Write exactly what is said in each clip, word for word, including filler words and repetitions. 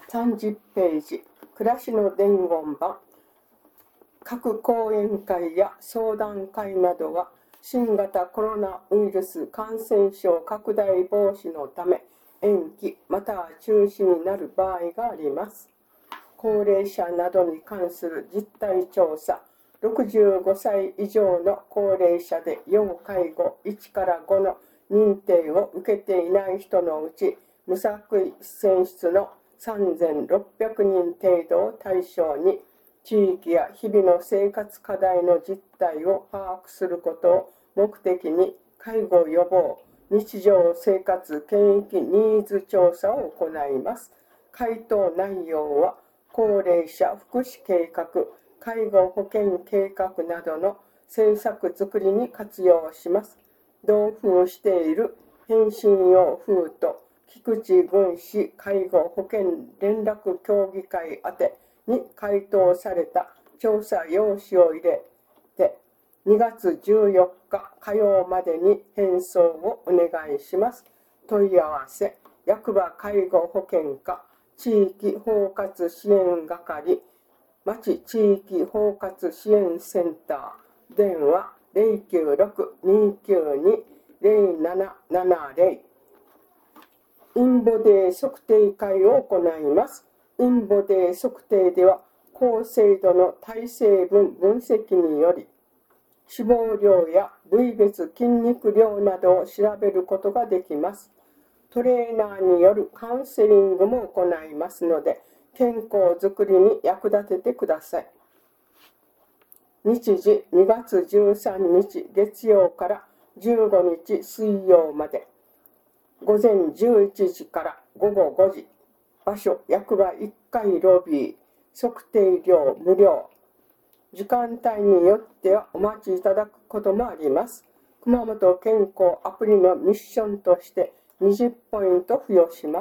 さんじゅっページ、暮らしの伝言版。各講演会や相談会などは、新型コロナウイルス感染症拡大防止のため、延期または中止になる場合があります。高齢者などに関する実態調査、ろくじゅうごさい以上の高齢者で要介護いちからごの認定を受けていない人のうち、無作為選出のさんぜんろっぴゃくにん程度を対象に、地域や日々の生活課題の実態を把握することを目的に、介護予防、日常生活検疫ニーズ調査を行います。回答内容は、高齢者福祉計画、介護保険計画などの政策づくりに活用します。同封している返信用封と菊池郡市介護保険連絡協議会宛てに回答された調査用紙を入れて、にがつじゅうよっか火曜までに返送をお願いします。問い合わせ、役場介護保険課地域包括支援係、町地域包括支援センター、電話 ゼロきゅうろく にきゅうに ゼロななななゼロ。インボデー測定会を行います。インボデー測定では、高精度の体成分分析により、脂肪量や部位別筋肉量などを調べることができます。トレーナーによるカウンセリングも行いますので、健康づくりに役立ててください。日時にがつじゅうさんにち月曜からじゅうごにち水曜まで、ごぜんじゅういちじからごごごじ、場所役場いっかいロビー、測定料無料、時間帯によってはお待ちいただくこともあります。熊本健康アプリのミッションとしてにじゅうポイント付与します。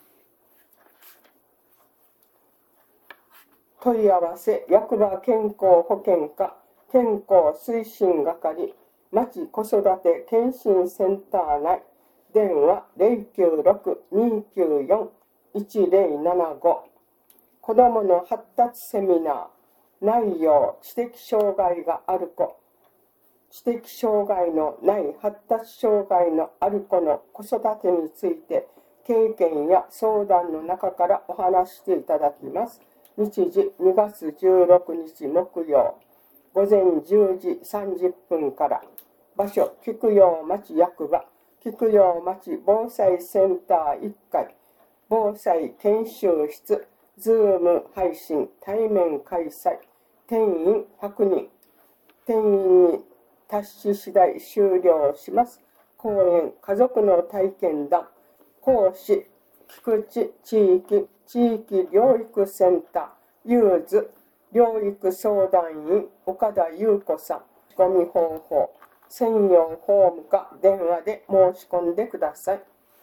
問い合わせ、役場健康保険課健康推進係、町子育て健診センター内、電話 ゼロきゅうろく にきゅうよん いちゼロななご。子どもの発達セミナー、内容、知的障害がある子、知的障害のない発達障害のある子の子育てについて、経験や相談の中からお話していただきます。日時にがつじゅうろくにち木曜、ごぜんじゅうじさんじゅっぷんから、場所、菊陽町役場、菊陽町防災センターいっかい、防災研修室、ズーム配信、対面開催、定員ひゃくにん、定員に達し次第終了します。講演、家族の体験談、講師、菊池地域地域療育センター、ユーズ療育相談員、岡田優子さん。申し込み方法、専用フォームか電話で申し込んでください。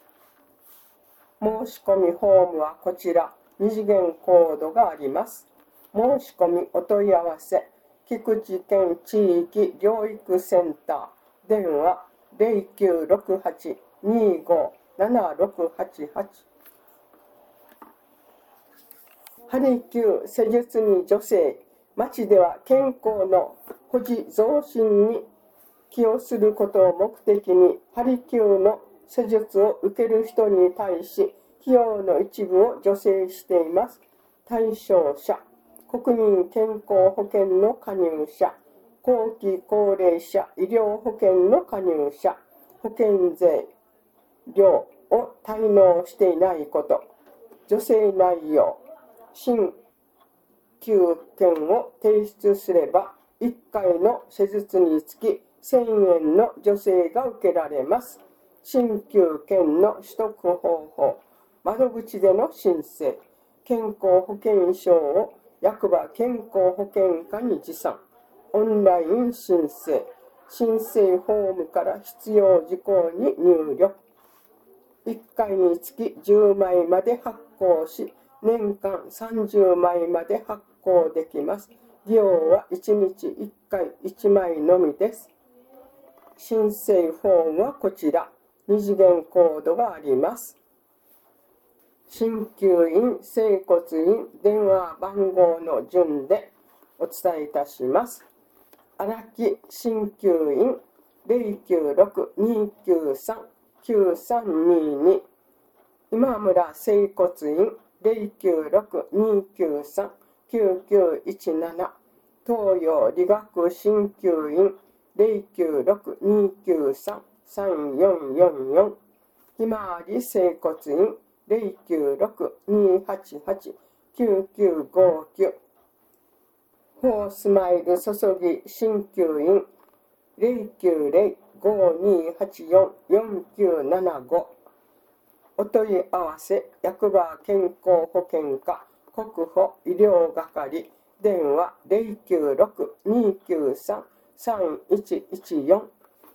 申し込みフォームはこちら、二次元コードがあります。申し込みお問い合わせ、菊池県地域療育センター、電話 ゼロきゅうろくはち にご ななろくはちはち。ハリキュー施術に女性、町では健康の保持増進に寄与することを目的に、ハリキューの施術を受ける人に対し、費用の一部を助成しています。対象者、国民健康保険の加入者、後期高齢者医療保険の加入者、保険税料を滞納していないこと、助成内容、新給券を提出すれば、いっかいの施術につきせんえんの助成が受けられます。新給券の取得方法、窓口での申請、健康保険証を役場健康保険課に持参、オンライン申請、申請フォームから必要事項に入力。いっかいにつきじゅうまいまで発行し、年間さんじゅうまいまで発行できます。利用はいちにちいっかいいちまいのみです。申請フォームはこちら、二次元コードがあります。 鍼灸院、整骨院、電話番号の順でお伝えいたします。荒木鍼灸院 ゼロきゅうろく にきゅうさん きゅうさんにに、今村整骨院 ゼロきゅうろく にきゅうさん きゅうきゅういちなな、東洋理学鍼灸院 ゼロきゅうろく にきゅうさん さんよんよんよん、ひまわり整骨院 ゼロきゅうろく にはちはち きゅうきゅうごきゅう、フォースマイル注ぎ鍼灸院 ゼロきゅうゼロ ごにはちよん よんきゅうななご、お問い合わせ役場健康保険課国保医療係、電話 ゼロきゅうろく にきゅうさん さんいちいちよん。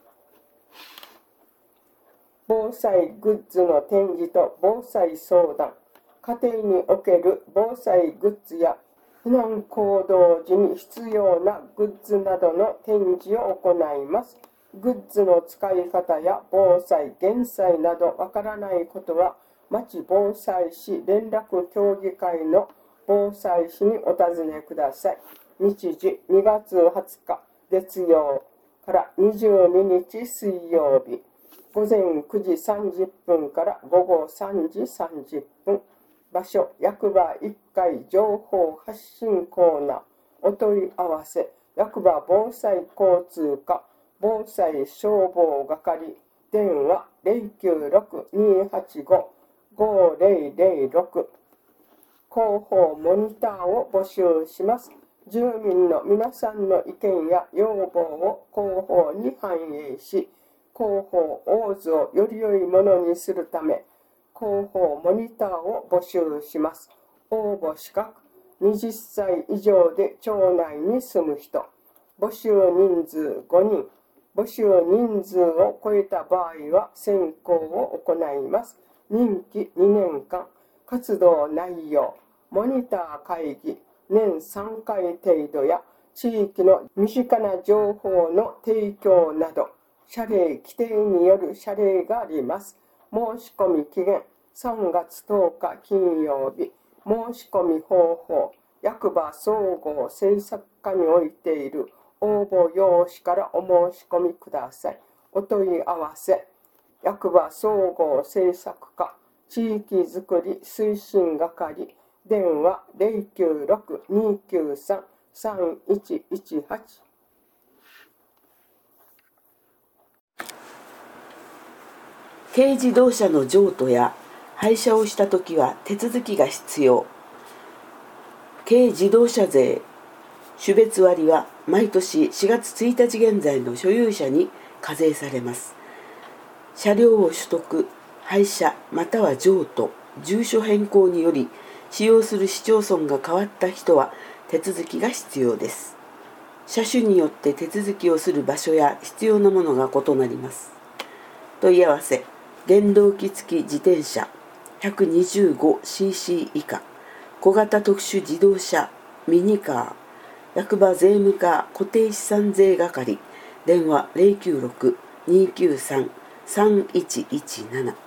防災グッズの展示と防災相談、家庭における防災グッズや避難行動時に必要なグッズなどの展示を行います。グッズの使い方や防災・減災などわからないことは、町防災士連絡協議会の防災士にお尋ねください。日時にがつはつか月曜からにじゅうににち水曜日、午前くじさんじゅっぷんから午後さんじさんじゅっぷん。場所、役場いっかい情報発信コーナー。お問い合わせ、役場防災交通課防災消防係、電話 ゼロきゅうろく にはちご ごゼロゼロろく。広報モニターを募集します。住民の皆さんの意見や要望を広報に反映し、広報大図をより良いものにするため、広報モニターを募集します。応募資格、はたち以上で町内に住む人。募集人数ごにん。募集人数を超えた場合は選考を行います。任期にねんかん。活動内容、モニター会議、年さんかい程度や地域の身近な情報の提供など、謝礼規定による謝礼があります。申し込み期限さんがつとおか金曜日。申し込み方法、役場総合政策課においている応募用紙からお申し込みください。お問い合わせ、役場総合政策課地域づくり推進係、電話 ゼロきゅうろく にきゅうさん さんいちいちはち。 軽自動車の譲渡や廃車をしたときは手続きが必要。軽自動車税種別割は毎年しがつついたち現在の所有者に課税されます。車両を取得、廃車または譲渡、住所変更により使用する市町村が変わった人は手続きが必要です。車種によって手続きをする場所や必要なものが異なります。問い合わせ、原動機付き自転車 ひゃくにじゅうごシーシー 以下、小型特殊自動車、ミニカー、役場税務課固定資産税係、電話 ゼロきゅうろく にきゅうさん さんいちいちなな。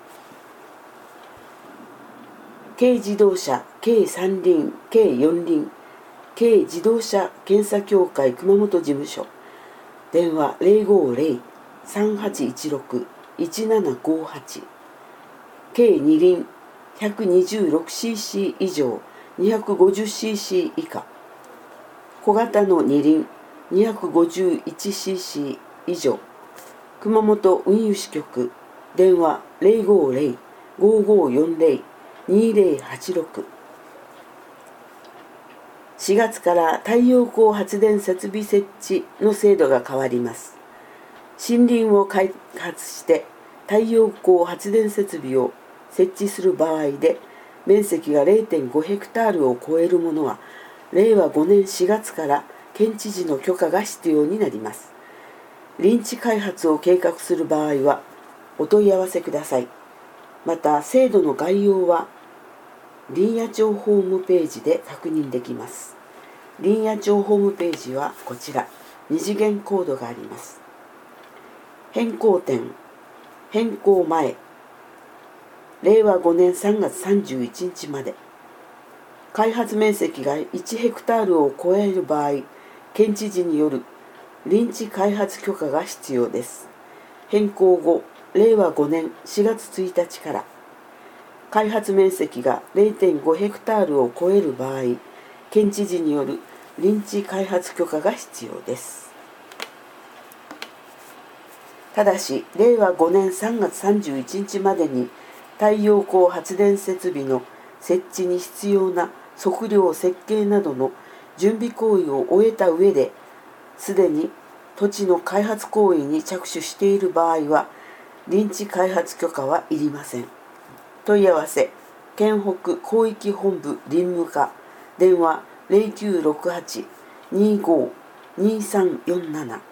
軽自動車、軽三輪、軽四輪、軽自動車検査協会熊本事務所、電話 ゼロごゼロ さんはちいちろく いちななごはち。軽二輪 ひゃくにじゅうろくシーシー 以上 にひゃくごじゅうシーシー 以下、小型の二輪 にひゃくごじゅういちシーシー 以上、熊本運輸支局、電話 ゼロごゼロ ごごよんゼロ にゼロはちろく。しがつから太陽光発電設備設置の制度が変わります。森林を開発して太陽光発電設備を設置する場合で、面積が ゼロてんごヘクタールを超えるものはれいわごねんしがつから県知事の許可が必要になります。林地開発を計画する場合はお問い合わせください。また制度の概要は林野庁ホームページで確認できます。林野庁ホームページはこちら、二次元コードがあります。変更点、変更前、 れいわごねんさんがつさんじゅういちにちまで。開発面積がいちヘクタールを超える場合、県知事による臨地開発許可が必要です。変更後、れいわごねんしがつついたちから、開発面積が れいてんごヘクタールを超える場合、県知事による臨地開発許可が必要です。ただし、れいわごねんさんがつさんじゅういちにちまでに太陽光発電設備の設置に必要な測量設計などの準備行為を終えた上で、すでに土地の開発行為に着手している場合は、臨地開発許可はいりません。問い合わせ、県北広域本部林務課、電話 ゼロきゅうろくはち にーごー にーさんよんなな。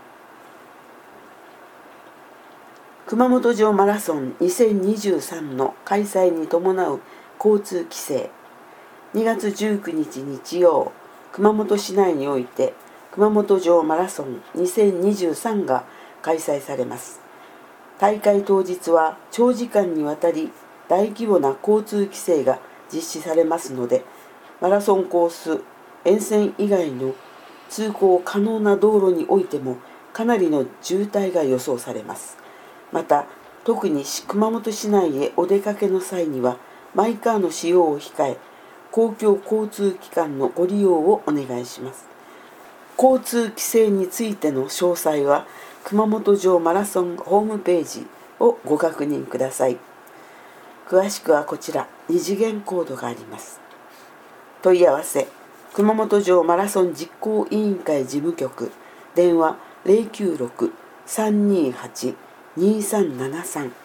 熊本城マラソンにせんにじゅうさんの開催に伴う交通規制。にがつじゅうくにち日曜、熊本市内において熊本城マラソンにせんにじゅうさんが開催されます。大会当日は長時間にわたり大規模な交通規制が実施されますので、マラソンコース沿線以外の通行可能な道路においてもかなりの渋滞が予想されます。また、特に熊本市内へお出かけの際にはマイカーの使用を控え、公共交通機関のご利用をお願いします。交通規制についての詳細は熊本城マラソンホームページをご確認ください。詳しくはこちらに次元コードがあります。問い合わせ、熊本城マラソン実行委員会事務局、電話 ゼロきゅうろく さんにーはち にーさんななさん。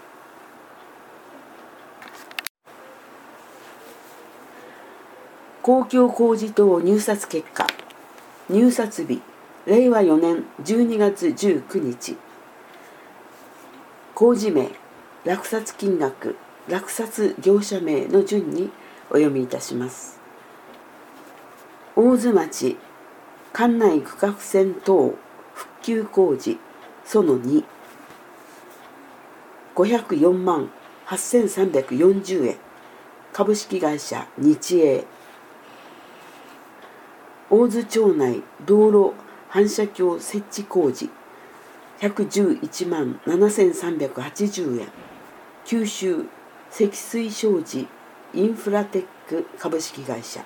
公共工事等入札結果。入札日、れいわよねんじゅうにがつじゅうくにち。工事名、落札金額、落札業者名の順にお読みいたします。大津町関内区画線等復旧工事そのに、ごひゃくよんまんはっせんさんびゃくよんじゅうえん、株式会社日営。大津町内道路反射鏡設置工事ひゃくじゅういちまんななせんさんびゃくはちじゅうえん、九州積水商事インフラテック株式会社。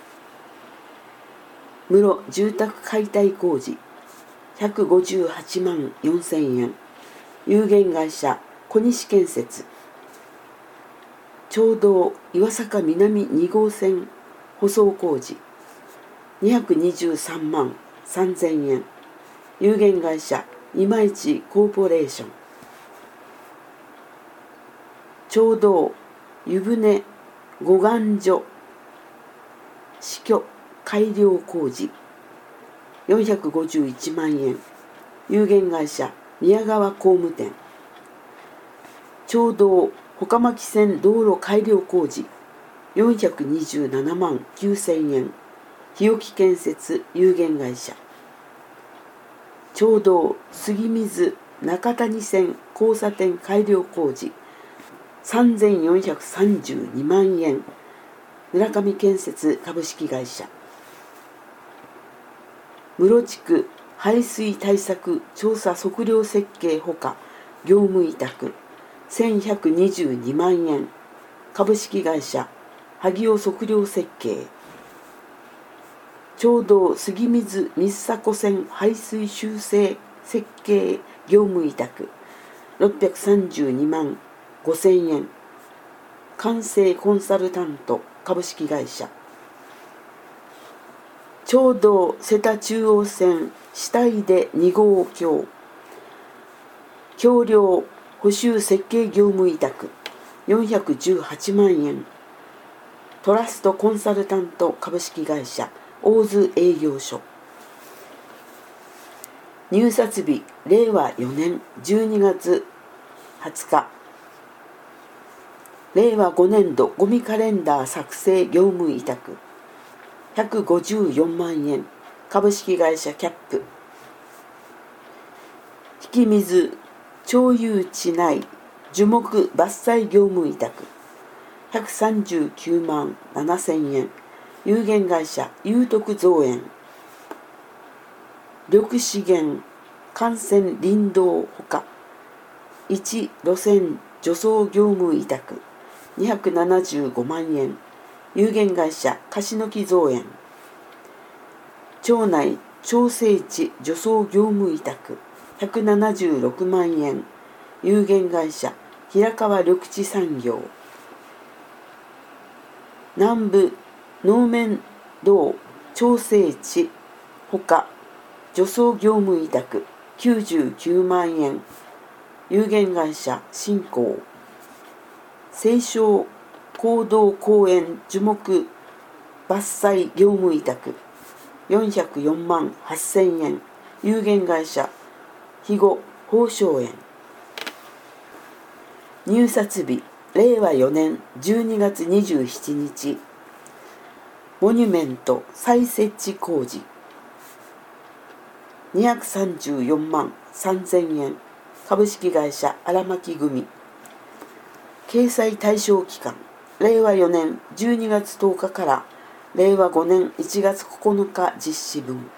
室住宅解体工事ひゃくごじゅうはちまんよんせんえん、有限会社小西建設。町道岩坂南にごうせん舗装工事にひゃくにじゅうさんまんさんぜんえん、有限会社今市コーポレーション。町道湯船護岸所支居改良工事よんひゃくごじゅういちまんえん、有限会社宮川工務店。町道外巻線道路改良工事よんひゃくにじゅうななまんきゅうせんえん、日置建設有限会社。町道杉水中谷線交差点改良工事さんぜんよんひゃくさんじゅうにまんえん、村上建設株式会社。室地区排水対策調査測量設計ほか業務委託せんひゃくにじゅうにまんえん、株式会社萩尾測量設計。町道杉水水迫線排水修正設計業務委託ろっぴゃくさんじゅうにまんごせんえん、完成コンサルタント株式会社。町道瀬田中央線下出にごう橋橋梁補修設計業務委託よんひゃくじゅうはちまんえん、トラストコンサルタント株式会社大津営業所。入札日れいわよねんじゅうにがつはつか。れいわごねんどゴミカレンダー作成業務委託ひゃくごじゅうよんまんえん、株式会社キャップ。引き水町有地内樹木伐採業務委託ひゃくさんじゅうきゅうまんななせんえん。有限会社有徳造園。緑資源幹線林道ほかいち路線除草業務委託にひゃくななじゅうごまんえん。有限会社樫木造園。町内調整地除草業務委託ひゃくななじゅうろくまんえん。有限会社平川緑地産業。南部能面道調整地ほか除草業務委託きゅうじゅうきゅうまんえん。有限会社新興。青松行動公園樹木伐採業務委託よんひゃくよんまんはっせんえん。有限会社肥後宝生園。入札日れいわよねんじゅうにがつにじゅうしちにち。モニュメント再設置工事にひゃくさんじゅうよんまんさんぜんえん。株式会社荒牧組。掲載対象期間れいわよねんじゅうにがつとおかかられいわごねんいちがつここのか実施分。